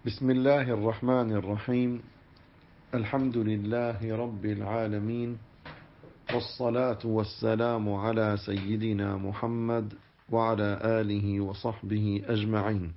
بسم الله الرحمن الرحيم. الحمد لله رب العالمين، والصلاة والسلام على سيدنا محمد وعلى آله وصحبه أجمعين.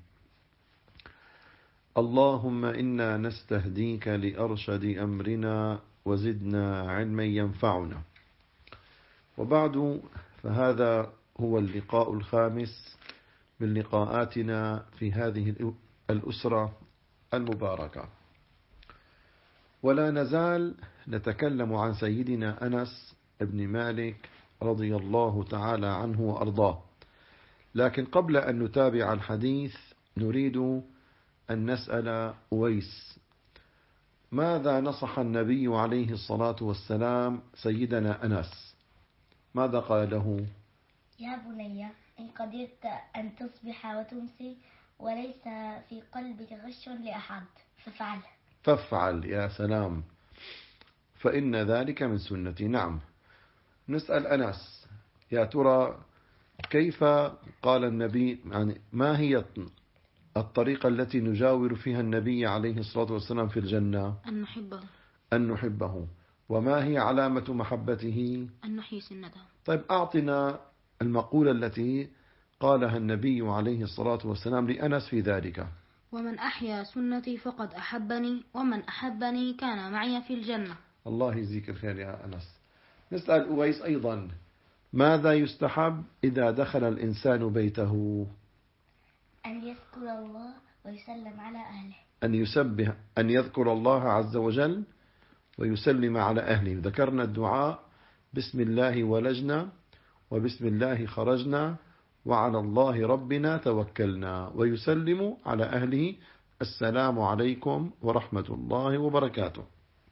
اللهم إنا نستهديك لأرشد أمرنا وزدنا علما ينفعنا. وبعد، فهذا هو اللقاء الخامس من لقاءاتنا في هذه الأسرة المباركة، ولا نزال نتكلم عن سيدنا أنس بن مالك رضي الله تعالى عنه وأرضاه. لكن قبل أن نتابع الحديث نريد أن نسأل أويس: ماذا نصح النبي عليه الصلاة والسلام سيدنا أنس؟ ماذا قال له؟ يا بني، إن قدرت أن تصبح وتمسي وليس في قلبك غش لأحد فافعل. يا سلام، فإن ذلك من سنتي. نعم. نسأل أنس: يا ترى كيف قال النبي، يعني ما هي الطريقة التي نجاور فيها النبي عليه الصلاة والسلام في الجنة؟ أن نحبه. وما هي علامة محبته؟ أن نحيي سنته. طيب، أعطنا المقولة التي قالها النبي عليه الصلاة والسلام لأنس في ذلك. ومن أحيا سنتي فقد أحبني، ومن أحبني كان معي في الجنة. الله يجزيك الخير يا أنس. نسأل أويس أيضا: ماذا يستحب إذا دخل الإنسان بيته؟ أن يذكر الله ويسلم على أهله. أن يذكر الله عز وجل ويسلم على أهله. ذكرنا الدعاء: بسم الله ولجنا وبسم الله خرجنا وعلى الله ربنا توكلنا، ويسلم على أهله: السلام عليكم ورحمة الله وبركاته.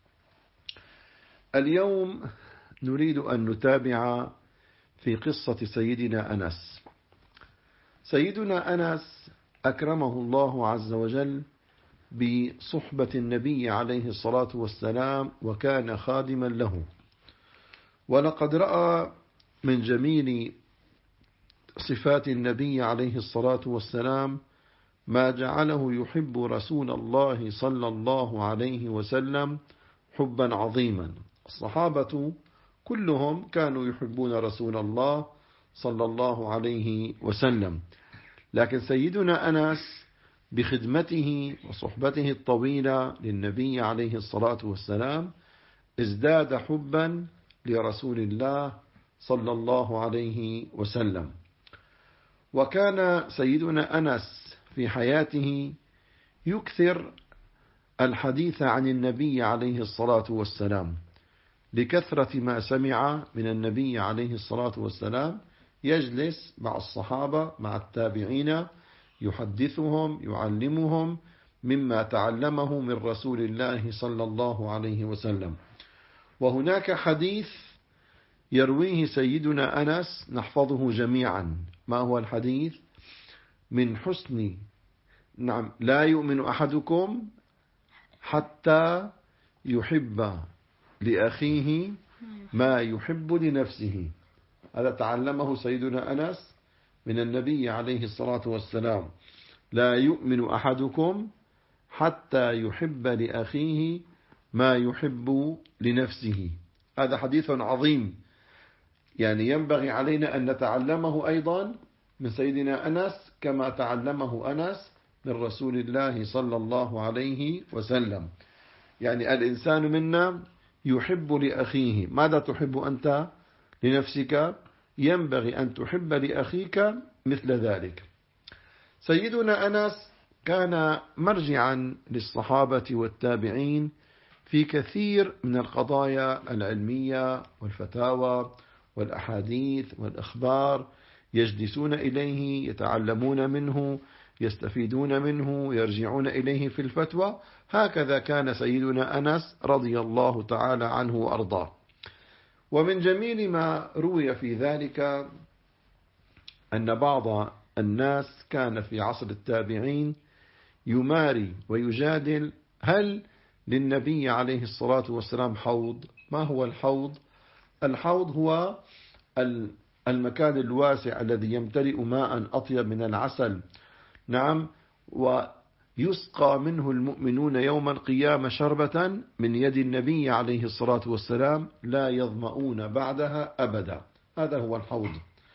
اليوم نريد أن نتابع في قصة سيدنا أنس. سيدنا أنس أكرمه الله عز وجل بصحبة النبي عليه الصلاة والسلام، وكان خادما له، ولقد رأى من جميل صفات النبي عليه الصلاة والسلام ما جعله يحب رسول الله صلى الله عليه وسلم حبا عظيما. الصحابة كلهم كانوا يحبون رسول الله صلى الله عليه وسلم، لكن سيدنا أنس بخدمته وصحبته الطويلة للنبي عليه الصلاة والسلام ازداد حبا لرسول الله صلى الله عليه وسلم. وكان سيدنا أنس في حياته يكثر الحديث عن النبي عليه الصلاة والسلام، لكثرة ما سمع من النبي عليه الصلاة والسلام. يجلس مع الصحابة مع التابعين يحدثهم يعلمهم مما تعلمه من رسول الله صلى الله عليه وسلم. وهناك حديث يرويه سيدنا أنس نحفظه جميعا. ما هو الحديث؟ من حسن لا يؤمن أحدكم حتى يحب لأخيه ما يحب لنفسه. هذا تعلمه سيدنا أنس من النبي عليه الصلاة والسلام: لا يؤمن أحدكم حتى يحب لأخيه ما يحب لنفسه. هذا حديث عظيم، يعني ينبغي علينا أن نتعلمه أيضا من سيدنا أنس كما تعلمه أنس من رسول الله صلى الله عليه وسلم. يعني الإنسان منا يحب لأخيه. ماذا تحب أنت لنفسك؟ ينبغي أن تحب لأخيك مثل ذلك. سيدنا أنس كان مرجعا للصحابة والتابعين في كثير من القضايا العلمية والفتاوى والأحاديث والأخبار. يجلسون إليه يتعلمون منه يستفيدون منه يرجعون إليه في الفتوى. هكذا كان سيدنا أنس رضي الله تعالى عنه وأرضاه. ومن جميل ما روي في ذلك أن بعض الناس كان في عصر التابعين يماري ويجادل: هل للنبي عليه الصلاة والسلام حوض؟ ما هو الحوض؟ الحوض هو المكان الواسع الذي يمتلئ ماء أطيب من العسل. نعم. يسقى منه المؤمنون يوم القيامة شربة من يد النبي عليه الصلاة والسلام لا يظمؤون بعدها أبدا. هذا هو الحوض.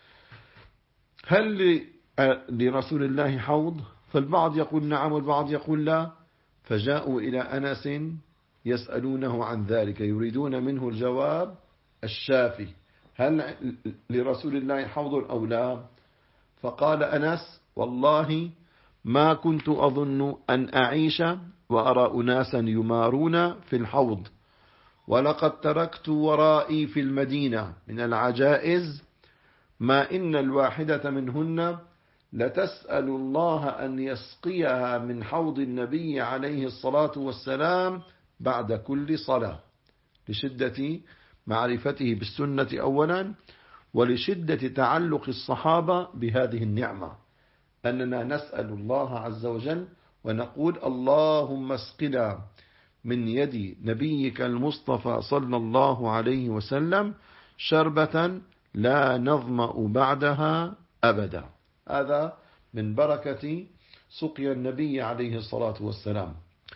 هل لرسول الله حوض؟ فالبعض يقول نعم والبعض يقول لا. فجاءوا إلى أنس يسألونه عن ذلك، يريدون منه الجواب الشافي، هل لرسول الله حوض أو لا؟ فقال أنس: والله ما كنت أظن أن أعيش وأرى أناسا يمارون في الحوض، ولقد تركت ورائي في المدينة من العجائز ما إن الواحدة منهن لتسأل الله أن يسقيها من حوض النبي عليه الصلاة والسلام بعد كل صلاة، لشدة معرفته بالسنة أولا، ولشدة تعلق الصحابة بهذه النعمة، أننا نسأل الله عز وجل ونقول: اللهم اسقنا من يد نبيك المصطفى صلى الله عليه وسلم شربة لا نظمأ بعدها أبدا. هذا من بركة سقيا النبي عليه الصلاة والسلام.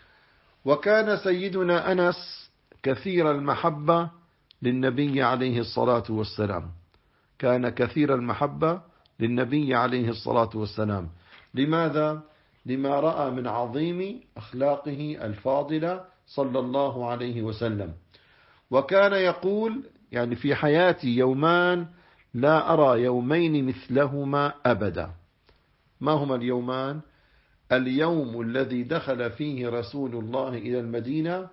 وكان سيدنا أنس كثير المحبة للنبي عليه الصلاة والسلام، كان كثير المحبة للنبي عليه الصلاة والسلام. لماذا؟ لما رأى من عظيم أخلاقه الفاضلة صلى الله عليه وسلم. وكان يقول: يعني في حياتي يومان لا أرى يومين مثلهما أبدا. ما هما اليومان؟ اليوم الذي دخل فيه رسول الله إلى المدينة،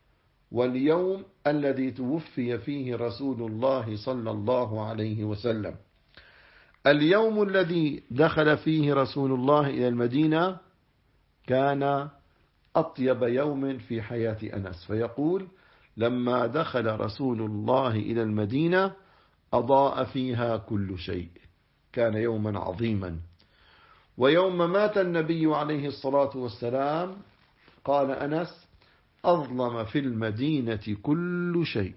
واليوم الذي توفي فيه رسول الله صلى الله عليه وسلم. اليوم الذي دخل فيه رسول الله إلى المدينة كان أطيب يوم في حياة أنس، فيقول: لما دخل رسول الله إلى المدينة أضاء فيها كل شيء، كان يوما عظيما. ويوم مات النبي عليه الصلاة والسلام قال أنس: أظلم في المدينة كل شيء،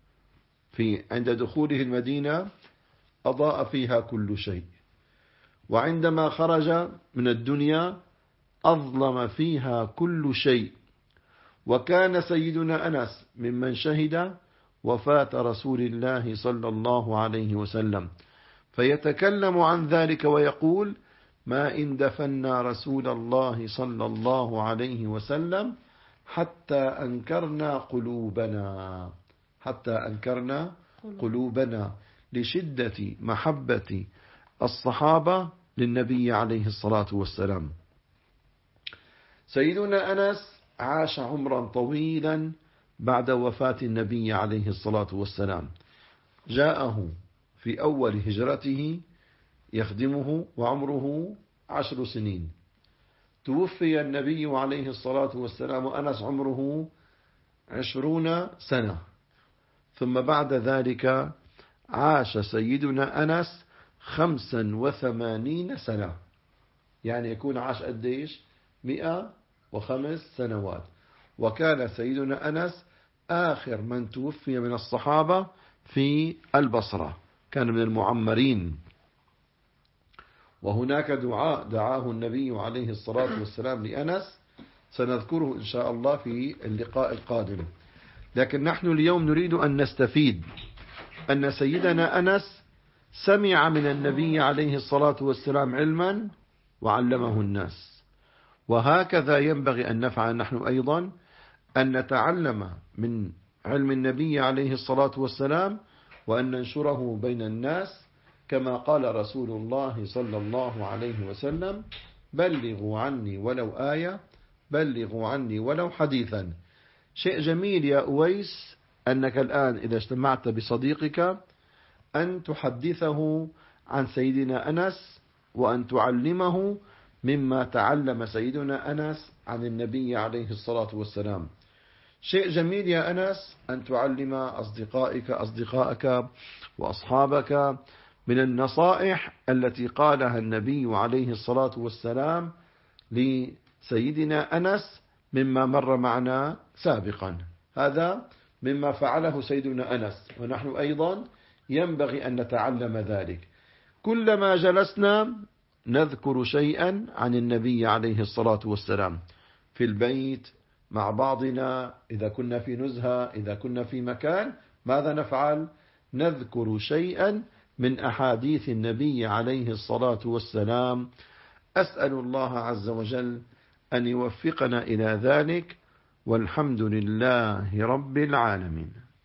عند دخوله المدينة أضاء فيها كل شيء، وعندما خرج من الدنيا أظلم فيها كل شيء. وكان سيدنا أنس ممن شهد وفاة رسول الله صلى الله عليه وسلم، فيتكلم عن ذلك ويقول: ما إن دفنا رسول الله صلى الله عليه وسلم حتى أنكرنا قلوبنا لشدة محبة الصحابة للنبي عليه الصلاة والسلام. سيدنا أنس عاش عمرا طويلا بعد وفاة النبي عليه الصلاة والسلام. جاءه في أول هجرته يخدمه وعمره 10 سنين. توفي النبي عليه الصلاة والسلام وأنس عمره 20 سنة. ثم بعد ذلك عاش سيدنا أنس 85 سنة، يعني يكون عاش قديش؟ 105 سنوات. وكان سيدنا أنس آخر من توفي من الصحابة في البصرة، كان من المعمرين. وهناك دعاء دعاه النبي عليه الصلاة والسلام لأنس، سنذكره إن شاء الله في اللقاء القادم. لكن نحن اليوم نريد أن نستفيد أن سيدنا أنس سمع من النبي عليه الصلاة والسلام علما وعلمه الناس، وهكذا ينبغي أن نفعل نحن أيضا، أن نتعلم من علم النبي عليه الصلاة والسلام وأن ننشره بين الناس، كما قال رسول الله صلى الله عليه وسلم: بلغوا عني ولو آية، بلغوا عني ولو حديثا. شيء جميل يا أويس أنك الآن إذا اجتمعت بصديقك أن تحدثه عن سيدنا أنس، وأن تعلمه مما تعلم سيدنا أنس عن النبي عليه الصلاة والسلام. شيء جميل يا أنس أن تعلم أصدقائك وأصحابك من النصائح التي قالها النبي عليه الصلاة والسلام لسيدنا أنس مما مر معنا سابقا. هذا مما فعله سيدنا أنس، ونحن أيضا ينبغي أن نتعلم ذلك. كلما جلسنا نذكر شيئا عن النبي عليه الصلاة والسلام في البيت مع بعضنا، إذا كنا في نزهة، إذا كنا في مكان، ماذا نفعل؟ نذكر شيئا من أحاديث النبي عليه الصلاة والسلام. أسأل الله عز وجل أن يوفقنا إلى ذلك، والحمد لله رب العالمين.